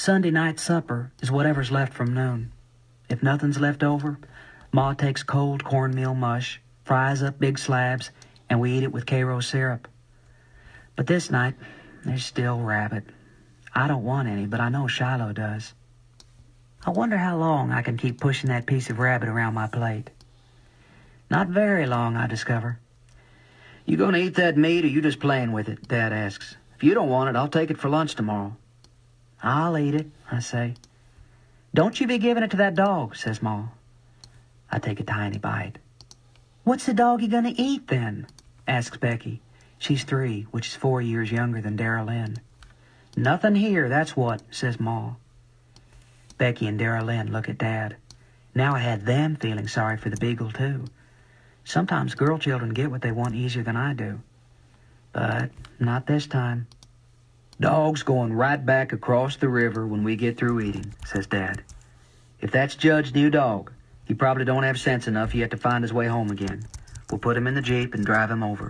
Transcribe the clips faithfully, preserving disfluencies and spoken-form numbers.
Sunday night supper is whatever's left from noon. If nothing's left over, Ma takes cold cornmeal mush, fries up big slabs, and we eat it with Karo syrup. But this night, there's still rabbit. I don't want any, but I know Shiloh does. I wonder how long I can keep pushing that piece of rabbit around my plate. Not very long, I discover. You gonna eat that meat, or you just playing with it? Dad asks. If you don't want it, I'll take it for lunch tomorrow. I'll eat it, I say. Don't you be giving it to that dog, says Ma. I take a tiny bite. What's the doggy gonna eat, then? Asks Becky. She's three, which is four years younger than Dara Lynn. Nothing here, that's what, says Ma. Becky and Dara Lynn look at Dad. Now I had them feeling sorry for the beagle, too. Sometimes girl children get what they want easier than I do. But not this time. Dog's going right back across the river when we get through eating, says Dad. If that's Judd's new dog, he probably don't have sense enough yet to find his way home again. We'll put him in the Jeep and drive him over.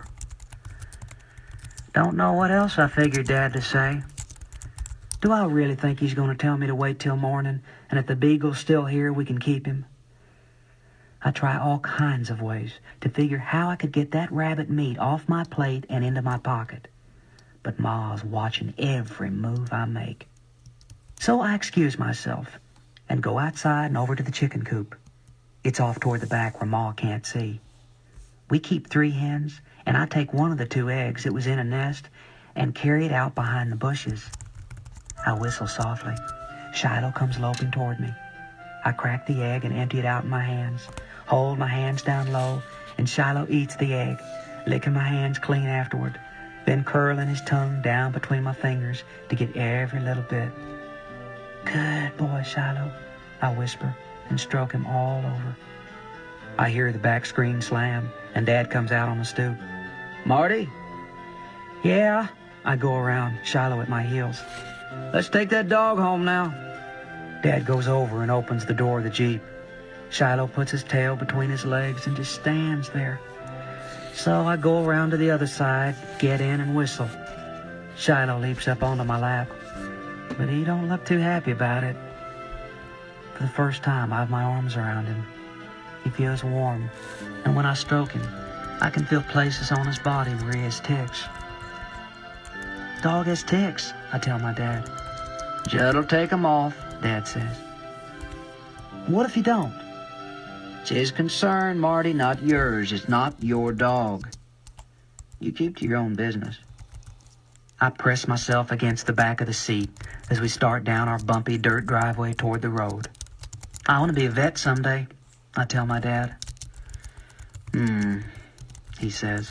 Don't know what else I figured Dad to say. Do I really think he's going to tell me to wait till morning, and if the beagle's still here, we can keep him? I try all kinds of ways to figure how I could get that rabbit meat off my plate and into my pocket. But Ma's watching every move I make. So I excuse myself and go outside and over to the chicken coop. It's off toward the back where Ma can't see. We keep three hens, and I take one of the two eggs that was in a nest and carry it out behind the bushes. I whistle softly. Shiloh comes loping toward me. I crack the egg and empty it out in my hands, hold my hands down low, and Shiloh eats the egg, licking my hands clean afterward, then curling his tongue down between my fingers to get every little bit. Good boy, Shiloh, I whisper and stroke him all over. I hear the back screen slam, and Dad comes out on the stoop. Marty? Yeah, I go around, Shiloh at my heels. Let's take that dog home now. Dad goes over and opens the door of the Jeep. Shiloh puts his tail between his legs and just stands there. So I go around to the other side, get in and whistle. Shiloh leaps up onto my lap, but he don't look too happy about it. For the first time, I have my arms around him. He feels warm, and when I stroke him, I can feel places on his body where he has ticks. Dog has ticks, I tell my dad. Judd'll take 'em off, Dad says. What if he don't? It's his concern, Marty, not yours. It's not your dog. You keep to your own business. I press myself against the back of the seat as we start down our bumpy dirt driveway toward the road. I want to be a vet someday, I tell my dad. Hmm, he says.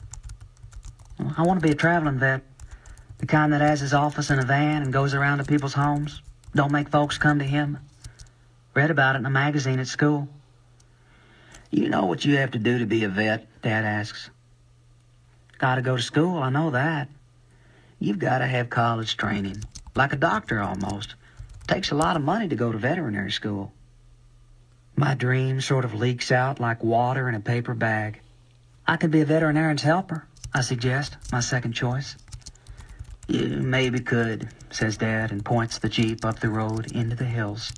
I want to be a traveling vet, the kind that has his office in a van and goes around to people's homes, don't make folks come to him. Read about it in a magazine at school. You know what you have to do to be a vet? Dad asks. Gotta go to school, I know that. You've got to have college training, like a doctor almost. Takes a lot of money to go to veterinary school. My dream sort of leaks out like water in a paper bag. I could be a veterinarian's helper, I suggest, my second choice. You maybe could, says Dad, and points the Jeep up the road into the hills.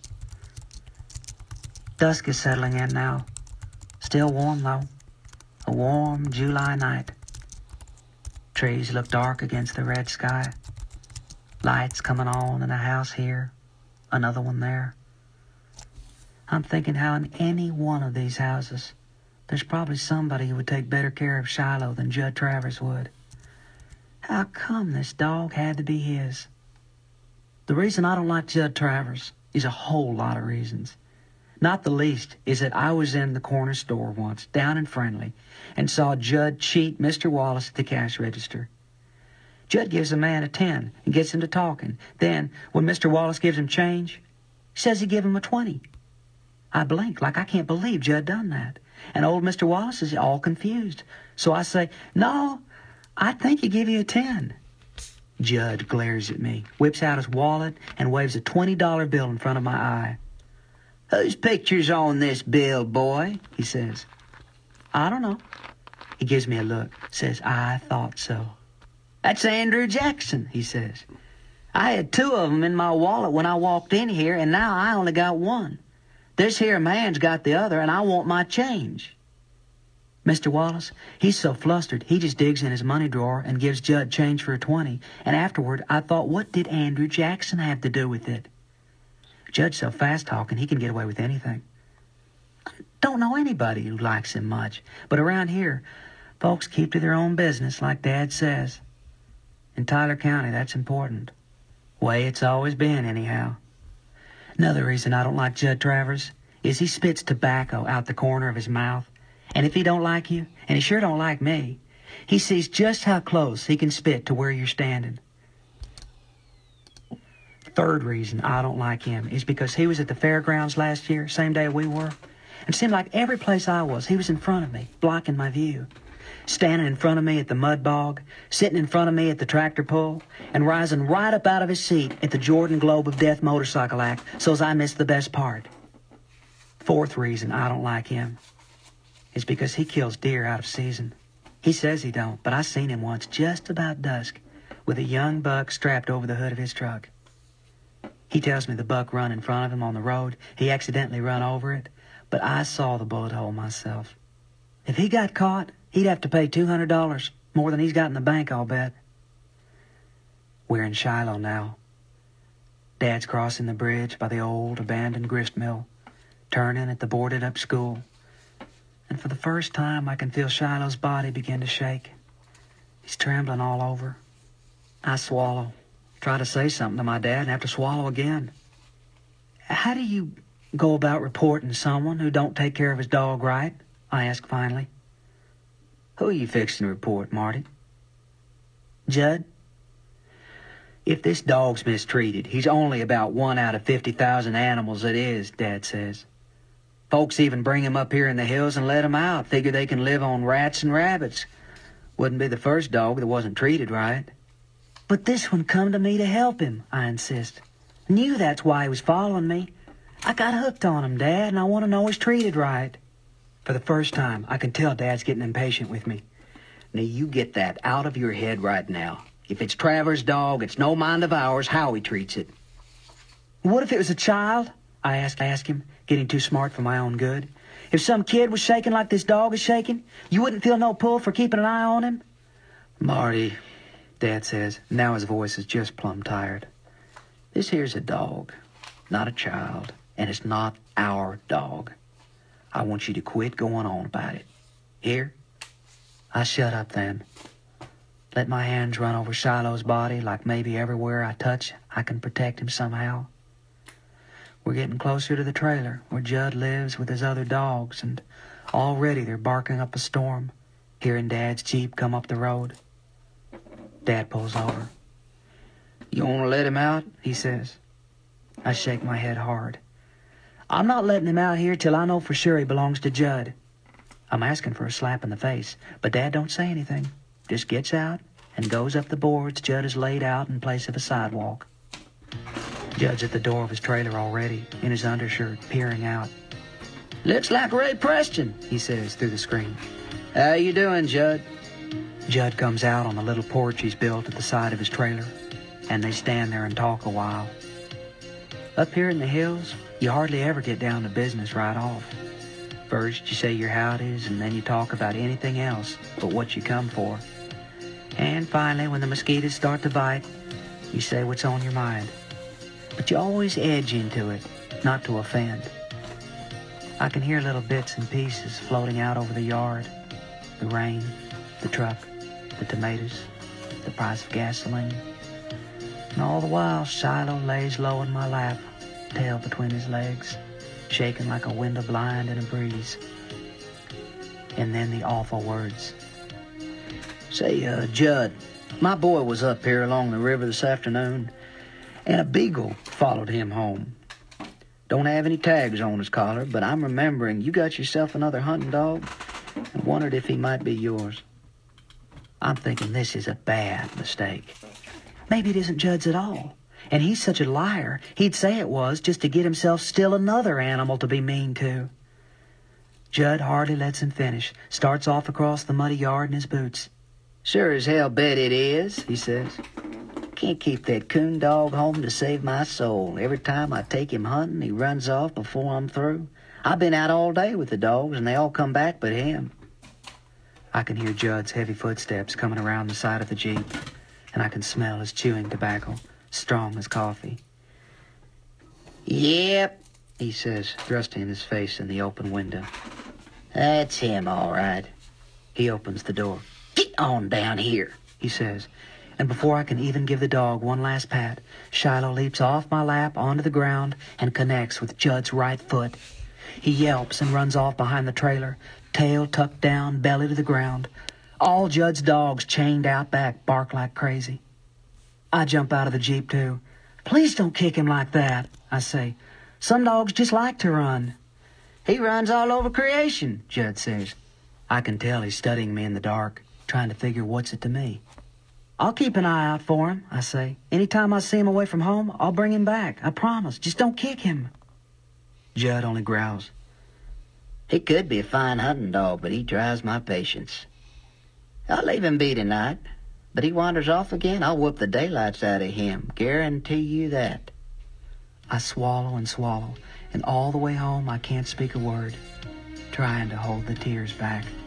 Dusk is settling in now. Still warm, though. A warm July night. Trees look dark against the red sky. Lights coming on in a house here, another one there. I'm thinking how in any one of these houses, there's probably somebody who would take better care of Shiloh than Judd Travers would. How come this dog had to be his? The reason I don't like Judd Travers is a whole lot of reasons. Not the least is that I was in the corner store once, down in Friendly, and saw Judd cheat Mister Wallace at the cash register. Judd gives a man a ten and gets him to talking. Then, when Mister Wallace gives him change, he says he give him a twenty. I blink like I can't believe Judd done that. And old Mister Wallace is all confused. So I say, no, I think he give you a ten. Judd glares at me, whips out his wallet, and waves a twenty dollar bill in front of my eye. Whose picture's on this bill, boy? He says. I don't know. He gives me a look, says, I thought so. That's Andrew Jackson, he says. I had two of 'em in my wallet when I walked in here, and now I only got one. This here man's got the other, and I want my change. Mister Wallace, he's so flustered, he just digs in his money drawer and gives Judd change for a twenty, and afterward I thought, what did Andrew Jackson have to do with it? Judd's so fast-talking, he can get away with anything. Don't know anybody who likes him much, but around here, folks keep to their own business, like Dad says. In Tyler County, that's important. Way it's always been, anyhow. Another reason I don't like Judd Travers is he spits tobacco out the corner of his mouth. And if he don't like you, and he sure don't like me, he sees just how close he can spit to where you're standing. Third reason I don't like him is because he was at the fairgrounds last year, same day we were, and it seemed like every place I was, he was in front of me, blocking my view. Standing in front of me at the mud bog, sitting in front of me at the tractor pull, and rising right up out of his seat at the Jordan Globe of Death motorcycle act, so's I missed the best part. Fourth reason I don't like him is because he kills deer out of season. He says he don't, but I seen him once just about dusk with a young buck strapped over the hood of his truck. He tells me the buck run in front of him on the road. He accidentally run over it, but I saw the bullet hole myself. If he got caught, he'd have to pay two hundred dollars, more than he's got in the bank, I'll bet. We're in Shiloh now. Dad's crossing the bridge by the old abandoned grist mill, turning at the boarded-up school. And for the first time, I can feel Shiloh's body begin to shake. He's trembling all over. I swallow. Try to say something to my dad and have to swallow again. How do you go about reporting someone who don't take care of his dog right? I ask finally. Who are you fixing to report, Marty? Judd? If this dog's mistreated, he's only about one out of fifty thousand animals it is, Dad says. Folks even bring him up here in the hills and let him out. Figure they can live on rats and rabbits. Wouldn't be the first dog that wasn't treated right. But this one come to me to help him, I insist. Knew that's why he was following me. I got hooked on him, Dad, and I want to know he's treated right. For the first time, I can tell Dad's getting impatient with me. Now, you get that out of your head right now. If it's Travers' dog, it's no mind of ours how he treats it. What if it was a child? I ask, I ask him, getting too smart for my own good. If some kid was shaking like this dog is shaking, you wouldn't feel no pull for keeping an eye on him? Marty, Dad says, now his voice is just plumb tired. This here's a dog, not a child, and it's not our dog. I want you to quit going on about it. Here? I shut up then. Let my hands run over Shiloh's body like maybe everywhere I touch I can protect him somehow. We're getting closer to the trailer where Judd lives with his other dogs, and already they're barking up a storm, hearing Dad's Jeep come up the road. Dad pulls over. You want to let him out? He says. I shake my head hard. I'm not letting him out here till I know for sure he belongs to Judd. I'm asking for a slap in the face, but Dad don't say anything. Just gets out and goes up the boards Judd has laid out in place of a sidewalk. Judd's at the door of his trailer already, in his undershirt, peering out. Looks like Ray Preston, he says through the screen. How you doing, Judd? Judd comes out on the little porch he's built at the side of his trailer, and they stand there and talk a while. Up here in the hills, you hardly ever get down to business right off. First, you say your howdies, and then you talk about anything else but what you come for. And finally, when the mosquitoes start to bite, you say what's on your mind. But you always edge into it, not to offend. I can hear little bits and pieces floating out over the yard. The rain, the truck, the tomatoes, the price of gasoline. And all the while, Shiloh lays low in my lap, tail between his legs, shaking like a window blind in a breeze. And then the awful words. Say, uh, Judd, my boy was up here along the river this afternoon, and a beagle followed him home. Don't have any tags on his collar, but I'm remembering you got yourself another hunting dog and wondered if he might be yours. I'm thinking this is a bad mistake. Maybe it isn't Judd's at all. And he's such a liar, he'd say it was just to get himself still another animal to be mean to. Judd hardly lets him finish, starts off across the muddy yard in his boots. Sure as hell bet it is, he says. can't keep that coon dog home to save my soul. Every time I take him hunting, he runs off before I'm through. I've been out all day with the dogs, and they all come back but him. I can hear Judd's heavy footsteps coming around the side of the Jeep, and I can smell his chewing tobacco, strong as coffee. Yep, he says, thrusting his face in the open window. That's him, all right. He opens the door. Get on down here, he says, and before I can even give the dog one last pat, Shiloh leaps off my lap onto the ground and connects with Judd's right foot. He yelps and runs off behind the trailer, tail tucked down, belly to the ground. All Judd's dogs chained out back bark like crazy. I jump out of the Jeep, too. Please don't kick him like that, I say. Some dogs just like to run. He runs all over creation, Judd says. I can tell he's studying me in the dark, trying to figure what's it to me. I'll keep an eye out for him, I say. Anytime I see him away from home, I'll bring him back. I promise. Just don't kick him. Judd only growls. He could be a fine hunting dog, but he tries my patience. I'll leave him be tonight, but he wanders off again, I'll whoop the daylights out of him. Guarantee you that. I swallow and swallow, and all the way home I can't speak a word, trying to hold the tears back.